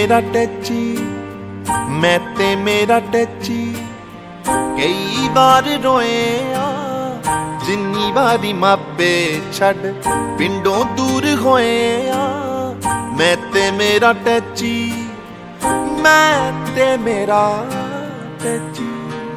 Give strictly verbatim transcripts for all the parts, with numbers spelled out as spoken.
मेरा टैची, मैं ते मेरा टैची कई बार रोए आ, जिन्नी बारी मापे छड़ पिंडों दूर होए आ। मैं ते मेरा टैची, मैं ते मेरा टैची।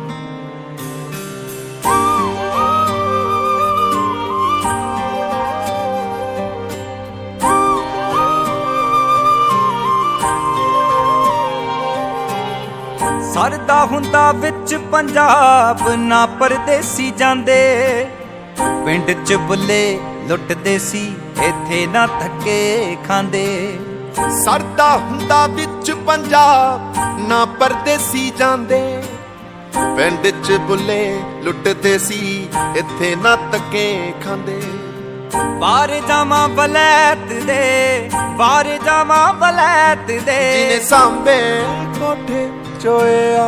सरदा हुंदा विच पंजाब ना परदेसी जांदे, पिंड च बुले लुटदे सी इत्थे ना धक्के खांदे। सरदा हुंदा विच पंजाब ना परदेसी जांदे, पिंड च बुले लुटदे सी इत्थे ना धक्के खांदे। बाहर जावां वलैत दे, बाहर जावां वलैत दे, जिने सांबे कोठे चोया।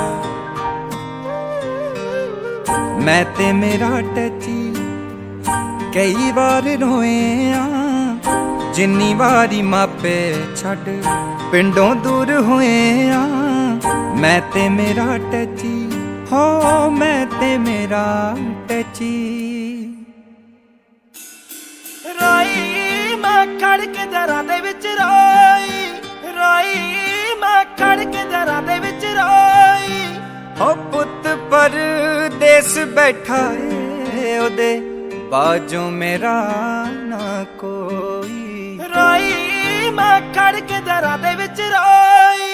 मैं ते मेरा टैची कई बार रोए आ, जिन्नी बारी मापे छड़ पिंडों दूर होए आ। मैं ते मेरा टैची, हो मैं ते मेरा टैची। रोई मैं खड़ के दरां दे विच रोई, रोई मैं खड़ के दरां दे विच रोई। हो पुत परदेस बैठा है ओदे बाजू मेरा ना कोई। रोई मैं खड़ के दरां दे विच रोई।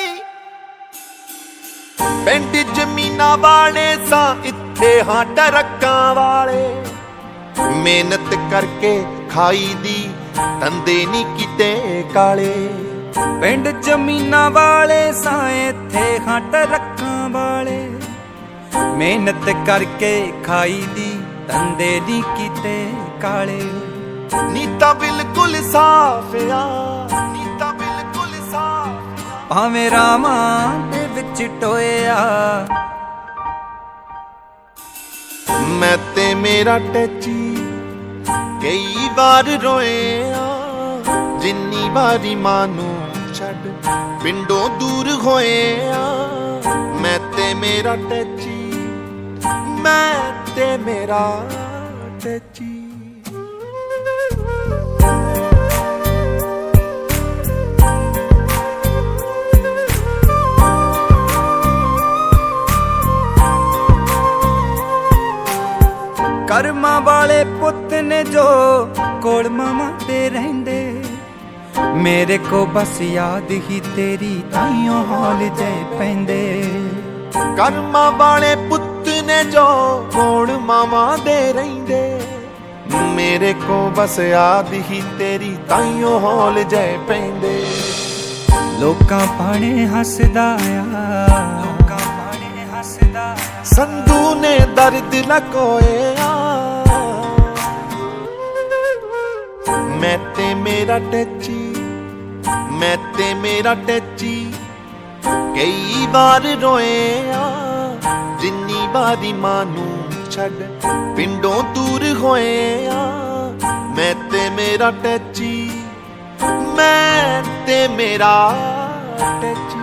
पिंड जमीना वाले सा इत्थे हां टरक्कां वाले, मेहनत करके खाई दी धंधे नी किते काले। पिंड जमीना वाले सा इत्थे हां टरक्कां वाले, मेहनत करके खाई दी धंधे नी किते काले। नीता बिल्कुल साफ आ, नीता बिल्कुल साफ, भावें रावां दे विच टोया। मैं ते मेरा टैची कई बार रोए आ, जिन्नी बारी मानू छड़ पिंडों दूर होए आ। मैं ते मेरा टैची, मैं ते मेरा टैची। करमां वाले पुत ने जो कोल मामा ते रहिंदे, मेरे को बस याद ही तेरी ताइयों हौल जे पैंदे। करमां वाले पुत ने जो कोल मामा दे रहिंदे, मेरे को बस याद ही तेरी ताइयों हौल जे पैंदे। लोकां पाणे हसदा आ, लोकां पाणे हसदा आ, संधू ने दर्द लकोया। मैं ते मेरा टैची, मैं ते मेरा टैची कई बार रोए आ, जिन्नी बारी मानू छड़ पिंडों दूर होए आ। मैं ते मेरा टैची, मैं ते मेरा टैची।